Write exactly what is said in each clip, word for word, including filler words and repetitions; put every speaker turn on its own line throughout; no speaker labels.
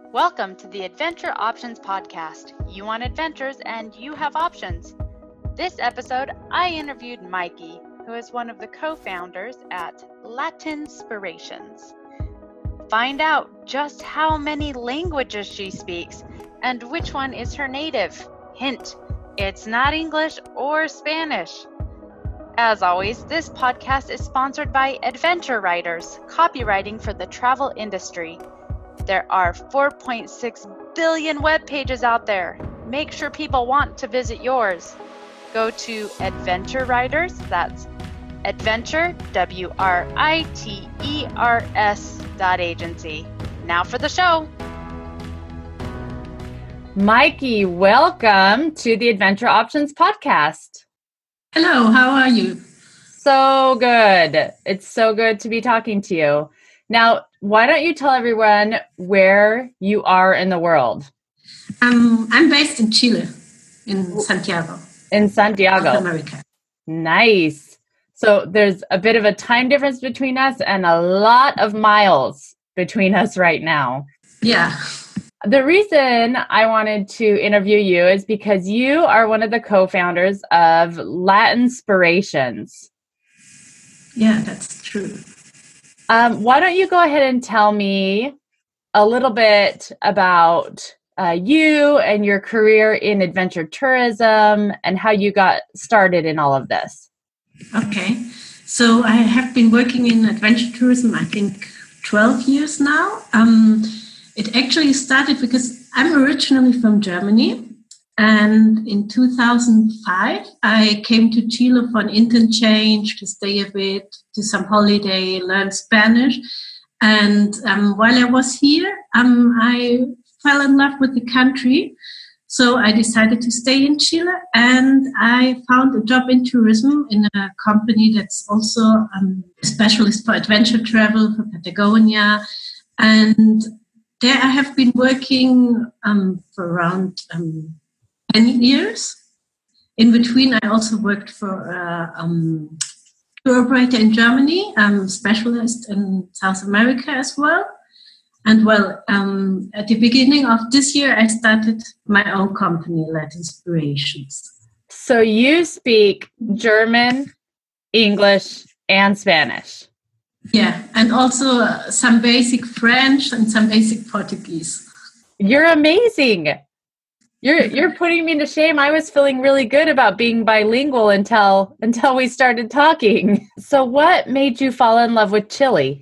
Welcome to the Adventure Options Podcast. You want adventures and you have options. This episode, I interviewed Mikey, who is one of the co-founders at Latinspirations. Find out just how many languages she speaks and which one is her native. Hint, it's not English or Spanish. As always, this podcast is sponsored by Adventure Writers, copywriting for the travel industry. There are four point six billion web pages out there. Make sure people want to visit yours. Go to Adventure Writers, that's Adventure, W R I T E R S dot agency. Now for the show. Mikey, welcome to the Adventure Options Podcast.
Hello, how are you?
So good. It's so good to be talking to you. Now, why don't you tell everyone where you are in the world?
Um, I'm based in Chile, in Santiago.
In Santiago.
South America.
Nice. So there's a bit of a time difference between us and a lot of miles between us right now.
Yeah.
The reason I wanted to interview you is because you are one of the co-founders of Latinspirations.
Yeah, that's true.
Um, why don't you go ahead and tell me a little bit about uh, you and your career in adventure tourism and how you got started in all of this.
Okay. So I have been working in adventure tourism, I think, twelve years now. Um, it actually started because I'm originally from Germany. And in two thousand five, I came to Chile for an intern change to stay a bit, do some holiday, learn Spanish. And um, while I was here, um, I fell in love with the country. So I decided to stay in Chile, and I found a job in tourism in a company that's also um, a specialist for adventure travel for Patagonia. And there I have been working um, for around um, ten years. In between, I also worked for a um, tour operator in Germany, um, specialist in South America as well. And well, um, at the beginning of this year, I started my own company, Latinspirations.
So you speak German, English, and Spanish.
Yeah, and also uh, some basic French and some basic Portuguese.
You're amazing. You're you're putting me to shame. I was feeling really good about being bilingual until until we started talking. So what made you fall in love with Chile?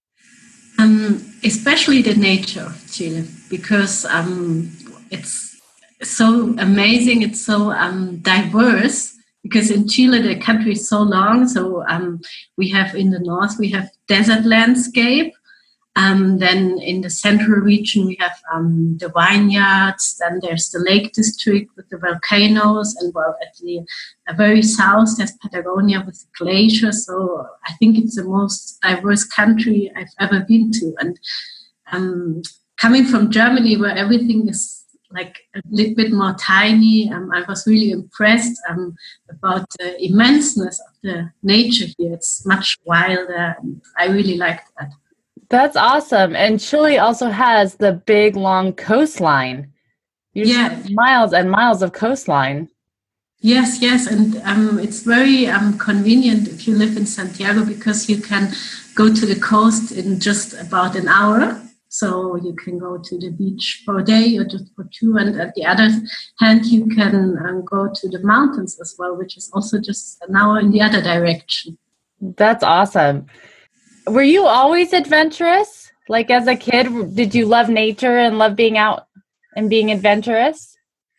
Um, especially the nature of Chile, because um, it's so amazing. It's so um, diverse. Because in Chile, the country is so long. So um, we have in the north, we have desert landscape. Um, then in the central region, we have um, the vineyards. Then there's the Lake District with the volcanoes. And well, at the uh, very south, there's Patagonia with the glaciers. So I think it's the most diverse country I've ever been to. And um, coming from Germany, where everything is like a little bit more tiny, um, I was really impressed um, about the immenseness of the nature here. It's much wilder. And I really liked that.
That's awesome. And Chile also has the big, long coastline. You
yeah.
have miles and miles of coastline.
Yes, yes. And um, it's very um, convenient if you live in Santiago because you can go to the coast in just about an hour. So you can go to the beach for a day or just for two. And at the other hand, you can um, go to the mountains as well, which is also just an hour in the other direction.
That's awesome. Were you always adventurous? Like as a kid, did you love nature and love being out and being adventurous?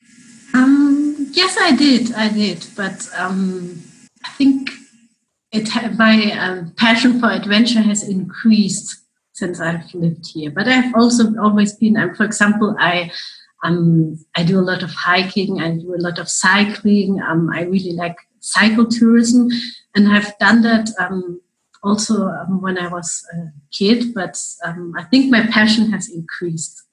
Um, yes, I did. I did. But um, I think it my um, passion for adventure has increased since I've lived here. But I've also always been, um, for example, I um, I do a lot of hiking. I do a lot of cycling. Um, I really like cycle tourism. And I've done that um, also um, when I was a kid, but um, I think my passion has increased.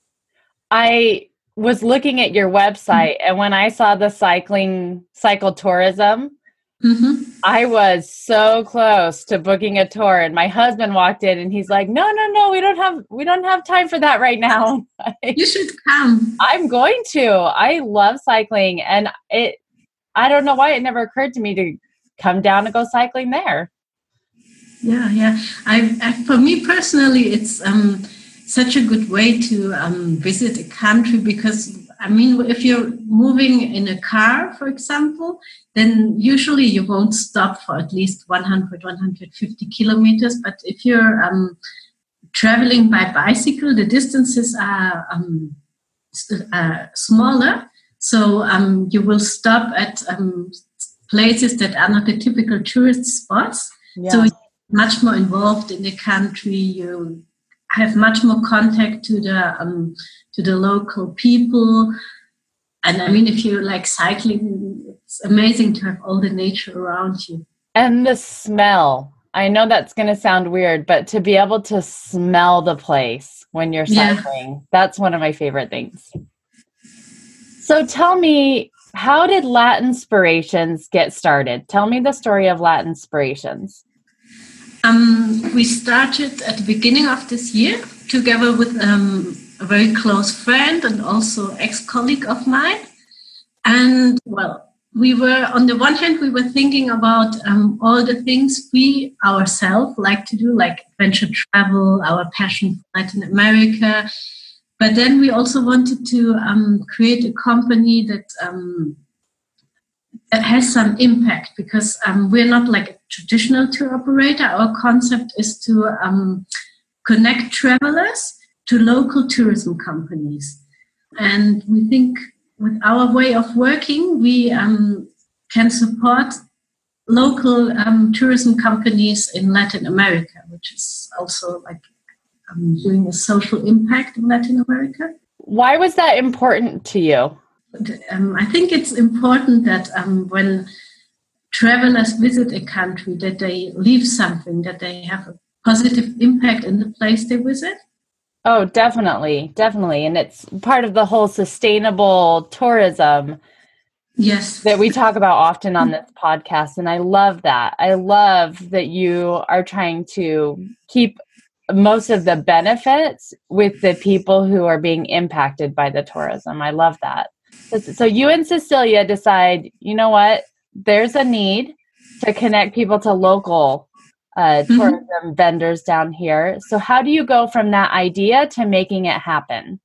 I was looking at your website, and when I saw the cycling, cycle tourism,
Mm-hmm.
I was so close to booking a tour, and my husband walked in and he's like, no, no, no, we don't have, we don't have time for that right now.
You should come.
I'm going to. I love cycling, and it, I don't know why it never occurred to me to come down and go cycling there.
Yeah, yeah. I, I for me personally, it's um, such a good way to um, visit a country because, I mean, if you're moving in a car, for example, then usually you won't stop for at least one hundred, one hundred fifty kilometers. But if you're um, traveling by bicycle, the distances are um, uh, smaller. So um, you will stop at um, places that are not the typical tourist spots.
Yeah.
So you're much more involved in the country. You have much more contact to the um, to the local people. And I mean, if you like cycling, it's amazing to have all the nature around you.
And the smell. I know that's going to sound weird, but to be able to smell the place when you're cycling, yeah. That's one of my favorite things. So tell me, how did Latinspirations get started? Tell me the story of Latinspirations.
Um, we started at the beginning of this year together with um, a very close friend and also ex-colleague of mine. And well, we were, on the one hand, we were thinking about um, all the things we ourselves like to do, like adventure travel, our passion for Latin America. But then we also wanted to um, create a company that um, that has some impact because um, we're not like a traditional tour operator. Our concept is to um, connect travelers to local tourism companies. And we think with our way of working, we um, can support local um, tourism companies in Latin America, which is also like um, doing a social impact in Latin America.
Why was that important to you?
Um, I think it's important that um, when travelers visit a country, that they leave something, that they have a positive impact in the place they visit.
Oh, definitely, definitely. And it's part of the whole sustainable tourism.
Yes.
That we talk about often on this podcast. And I love that. I love that you are trying to keep most of the benefits with the people who are being impacted by the tourism. I love that. So you and Cecilia decide, you know what, there's a need to connect people to local uh, tourism mm-hmm. vendors down here. So how do you go from that idea to making it happen?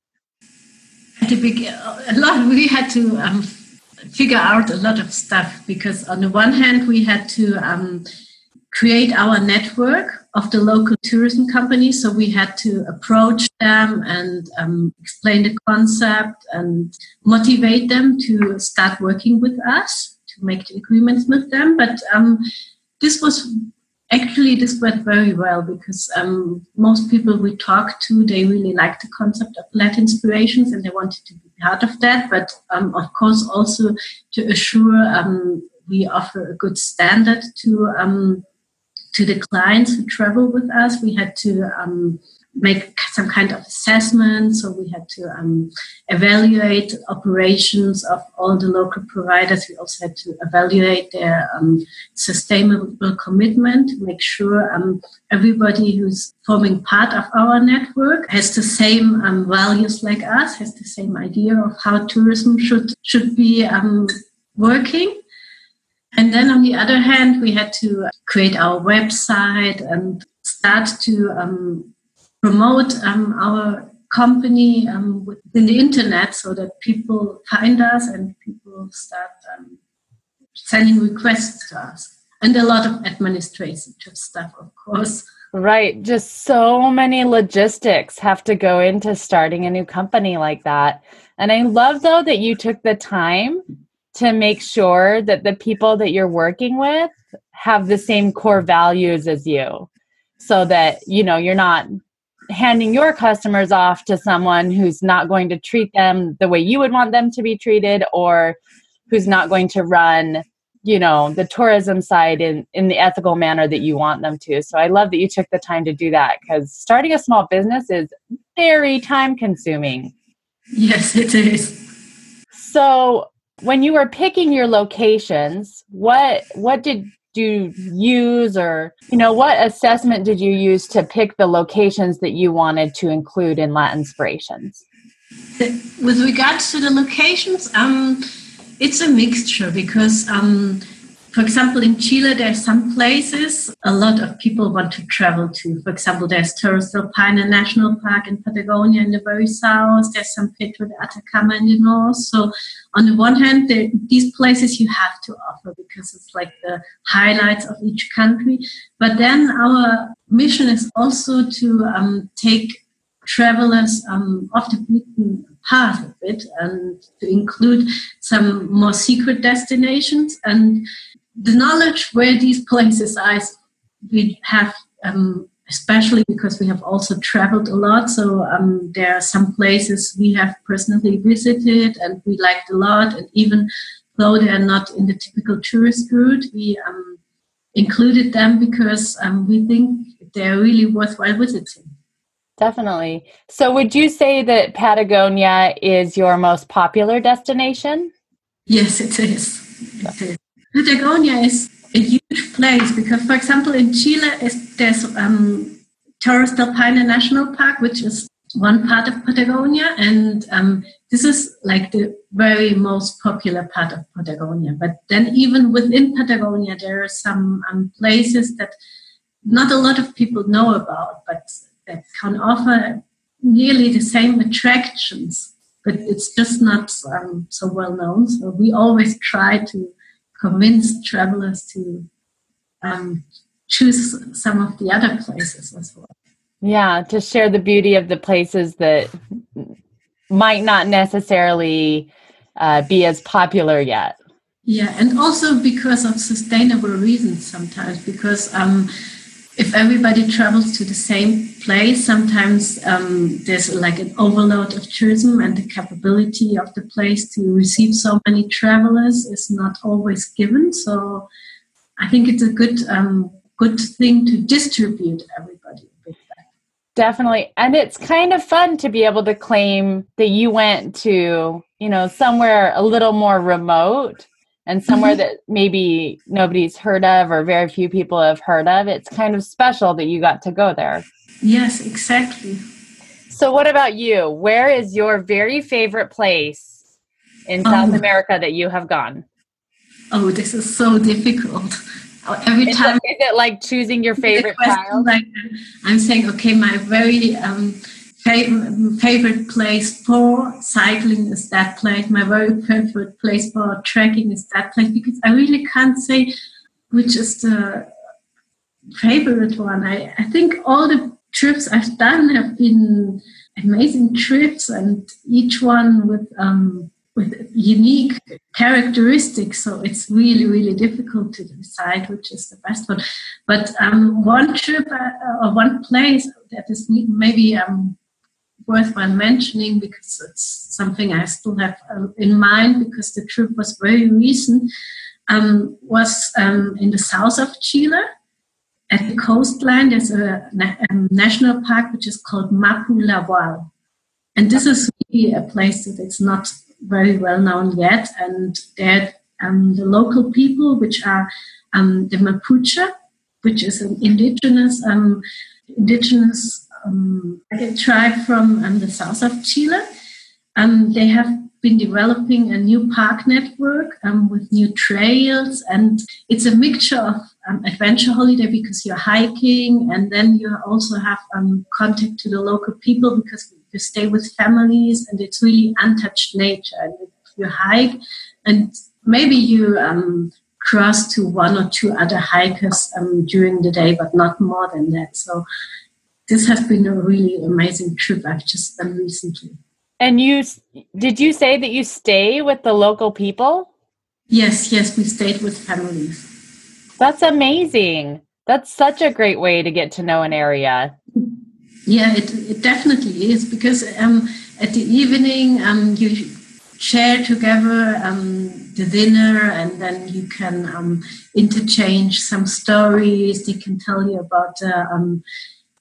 At the beginning, a lot, we had to um, figure out a lot of stuff because on the one hand, we had to um, create our network of the local tourism companies. So we had to approach them and um, explain the concept and motivate them to start working with us, to make the agreements with them. But um, this was actually, this went very well because um, most people we talked to, they really liked the concept of Latinspirations and they wanted to be part of that. But um, of course, also to assure um, we offer a good standard to um, to the clients who travel with us, we had to um, make some kind of assessment. So we had to um, evaluate operations of all the local providers. We also had to evaluate their um, sustainable commitment to make sure um, everybody who's forming part of our network has the same um, values like us, has the same idea of how tourism should should be um, working. And then on the other hand, we had to create our website and start to um, promote um, our company um, within the internet so that people find us and people start um, sending requests to us. And a lot of administrative stuff, of course.
Right. Just so many logistics have to go into starting a new company like that. And I love, though, that you took the time to make sure that the people that you're working with have the same core values as you, so that, you know, you're not handing your customers off to someone who's not going to treat them the way you would want them to be treated, or who's not going to run, you know, the tourism side in, in the ethical manner that you want them to. So I love that you took the time to do that, because starting a small business is very time consuming.
Yes, it is.
So When you were picking your locations, what what did you use, or, you know, what assessment did you use to pick the locations that you wanted to include in Latinspirations?
With regards to the locations, um, it's a mixture because, um, for example, in Chile, there are some places a lot of people want to travel to. For example, there's Torres del Paine National Park in Patagonia in the very south. There's San Pedro de Atacama in the north. So on the one hand, the, these places you have to offer because it's like the highlights of each country. But then our mission is also to um, take travelers um, off the beaten path a bit and to include some more secret destinations. And the knowledge where these places are, we have, um, especially because we have also traveled a lot. So um, there are some places we have personally visited and we liked a lot. And even though they are not in the typical tourist route, we um, included them because um, we think they're really worthwhile visiting.
Definitely. So would you say that Patagonia is your most popular destination?
Yes, it is. It is. Patagonia is a huge place because, for example, in Chile, is, there's um, Torres del Paine National Park, which is one part of Patagonia. And um, this is like the very most popular part of Patagonia. But then even within Patagonia, there are some um, places that not a lot of people know about, but that can offer nearly the same attractions, but it's just not um, so well known. So we always try to convince travelers to um, choose some of the other places as well.
Yeah, to share the beauty of the places that might not necessarily uh, be as popular yet.
Yeah, and also because of sustainable reasons sometimes, because um, if everybody travels to the same place, sometimes um, there's like an overload of tourism and the capability of the place to receive so many travelers is not always given. So I think it's a good um, good thing to distribute everybody a bit better.
Definitely. And it's kind of fun to be able to claim that you went to, you know, somewhere a little more remote and somewhere mm-hmm. that maybe nobody's heard of or very few people have heard of. It's kind of special that you got to go there.
Yes, exactly.
So what about you? Where is your very favorite place in South oh. America that you have gone?
Oh, this is so difficult. Every
is
time.
It, is it like choosing your favorite child?
Like, I'm saying, okay, my very um, favorite place for cycling is that place. My very favorite place for trekking is that place, because I really can't say which is the favorite one. I, I think all the trips I've done have been amazing trips, and each one with um, with unique characteristics. So it's really, really difficult to decide which is the best one. But um, one trip uh, or one place that is maybe um, worthwhile mentioning, because it's something I still have uh, in mind, because the trip was very recent, um, was um, in the south of Chile. At the coastline, there's a, a national park which is called Mapu Lagual. And this is really a place that is not very well known yet. And there um, the local people, which are um, the Mapuche, which is an indigenous um, indigenous um, tribe from um, the south of Chile. Um, they have been developing a new park network um, with new trails, and it's a mixture of um, adventure holiday, because you're hiking, and then you also have um, contact to the local people because you stay with families, and it's really untouched nature. And you hike, and maybe you um, cross to one or two other hikers um, during the day, but not more than that. So this has been a really amazing trip I've just done recently.
And you, did you say that you stay with the local people?
Yes, yes, we stayed with families.
That's amazing. That's such a great way to get to know an area.
Yeah, it, it definitely is, because um, at the evening um, you share together um, the dinner, and then you can um, interchange some stories. They can tell you about uh, um,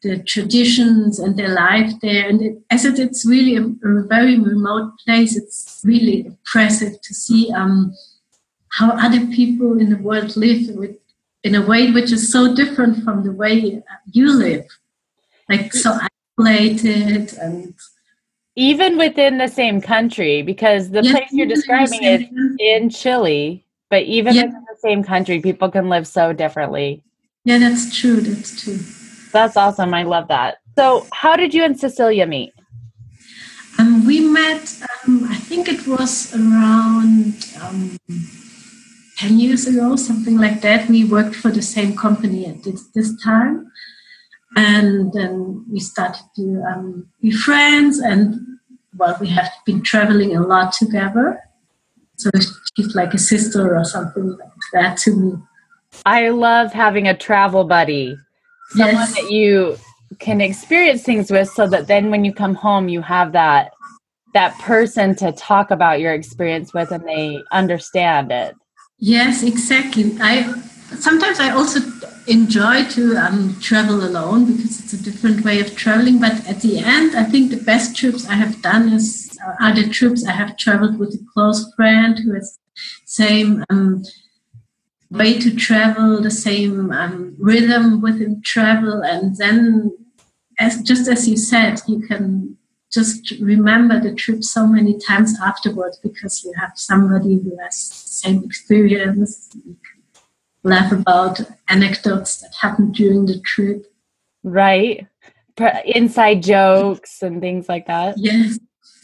the traditions and their life there. And it, as it, it's really a, a very remote place, it's really impressive to see um, how other people in the world live with, in a way which is so different from the way you live, like so isolated and
even within the same country, because the
yes,
place you're describing is in Chile, but even
yeah.
within the same country, people can live so differently.
Yeah, that's true. That's true.
That's awesome. I love that. So how did you and Cecilia meet?
Um, we met, um, I think it was around um, ten years ago, something like that. We worked for the same company at this, this time. And then we started to um, be friends. And, well, we have been traveling a lot together. So she's like a sister or something like that to me.
I love having a travel buddy, someone
Yes.
that you can experience things with, so that then when you come home, you have that that person to talk about your experience with, and they understand it.
Yes, exactly. I sometimes I also enjoy to um, travel alone because it's a different way of traveling. But at the end, I think the best trips I have done is uh, are the trips I have traveled with a close friend who has same um, way to travel, the same um, rhythm within travel, and then, as just as you said, you can just remember the trip so many times afterwards because you have somebody who has the same experience. You can laugh about anecdotes that happened during the trip.
Right. Inside jokes and things like that.
Yes.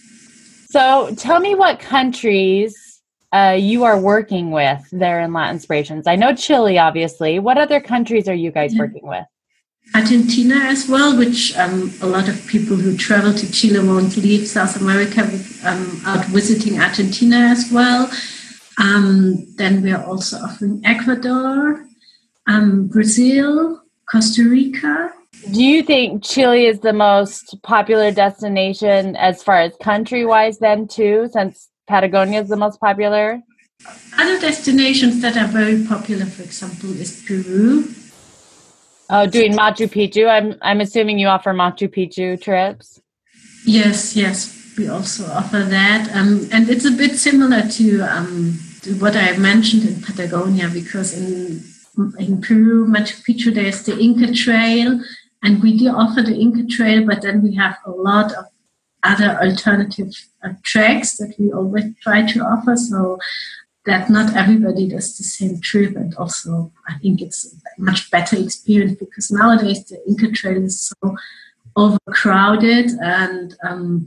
So tell me what countries uh, you are working with there in Latinspirations. I know Chile, obviously. What other countries are you guys yeah. working with?
Argentina as well, which um, a lot of people who travel to Chile won't leave South America with, um, out visiting Argentina as well. Um, then we are also offering Ecuador, um, Brazil, Costa Rica.
Do you think Chile is the most popular destination as far as country-wise then too, since Patagonia is the most popular?
Other destinations that are very popular, for example, is Peru.
Oh, doing Machu Picchu. I'm I'm assuming you offer Machu Picchu trips.
Yes, yes, we also offer that, um, and it's a bit similar to, um, to what I mentioned in Patagonia, because in in Peru, Machu Picchu, there's the Inca Trail, and we do offer the Inca Trail, but then we have a lot of other alternative uh, tracks that we always try to offer, so that not everybody does the same trip. And also, I think it's a much better experience because nowadays the Inca Trail is so overcrowded, and um,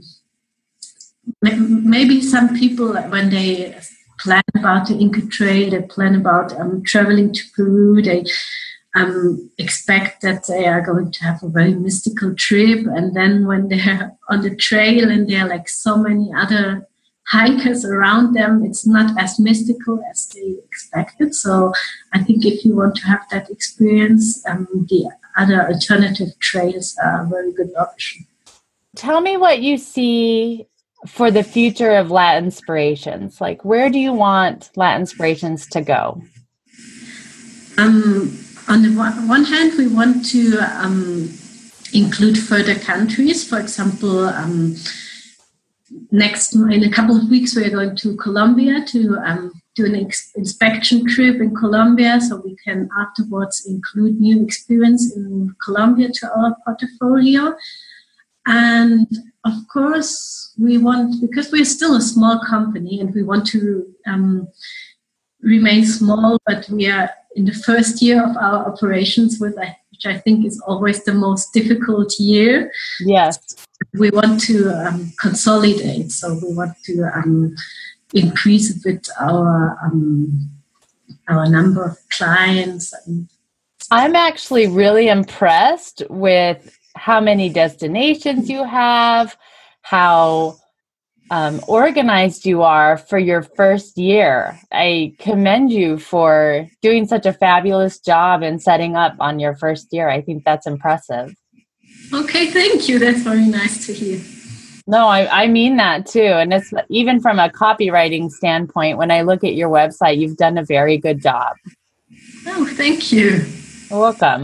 maybe some people, when they plan about the Inca Trail, they plan about um, traveling to Peru, they um, expect that they are going to have a very mystical trip, and then when they're on the trail and there are like so many other hikers around them, it's not as mystical as they expected. So I think if you want to have that experience, um, the other alternative trails are a very good option.
Tell me what you see for the future of Latinspirations. Like, where do you want Latinspirations to go?
Um, on the one, one hand, we want to um, include further countries. For example, um, next in a couple of weeks, we are going to Colombia to um, do an ex- inspection trip in Colombia, so we can afterwards include new experience in Colombia to our portfolio. And of course, we want, because we're still a small company and we want to um, remain small, but we are in the first year of our operations, with which I think is always the most difficult year.
Yes.
We want to um, consolidate, so we want to um, increase a bit our um, our number of clients. And
I'm actually really impressed with how many destinations you have, how um, organized you are for your first year. I commend you for doing such a fabulous job and setting up on your first year. I think that's impressive.
Okay, thank you. That's very nice to hear.
No, I, I mean that too. And it's even from a copywriting standpoint, when I look at your website, you've done a very good job.
Oh, thank you.
You're welcome.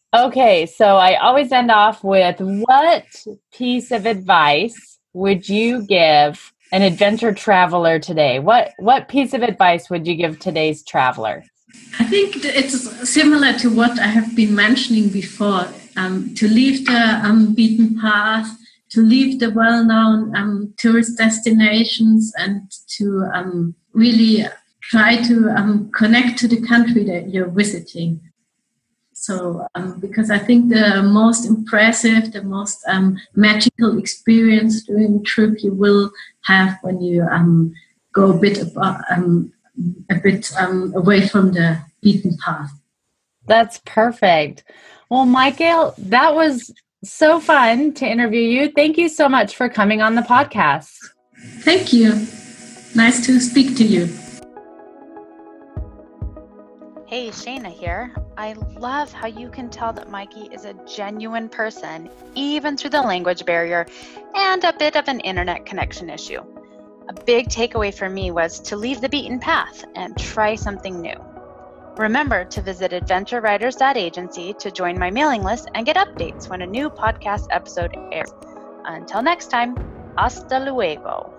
Okay, so I always end off with, what piece of advice would you give an adventure traveler today? What what piece of advice would you give today's traveler?
I think it's similar to what I have been mentioning before, um, to leave the um, beaten path, to leave the well-known um, tourist destinations, and to um, really try to um, connect to the country that you're visiting. So, um, because I think the most impressive, the most um, magical experience during a trip you will have when you um, go a bit about, um, a bit um, away from the beaten path.
That's perfect. Well, Michael, that was so fun to interview you. Thank you so much for coming on the podcast.
Thank you. Nice to speak to you.
Hey, Shayna here. I love how you can tell that Mikey is a genuine person, even through the language barrier and a bit of an internet connection issue. A big takeaway for me was to leave the beaten path and try something new. Remember to visit adventure writers dot agency to join my mailing list and get updates when a new podcast episode airs. Until next time, hasta luego.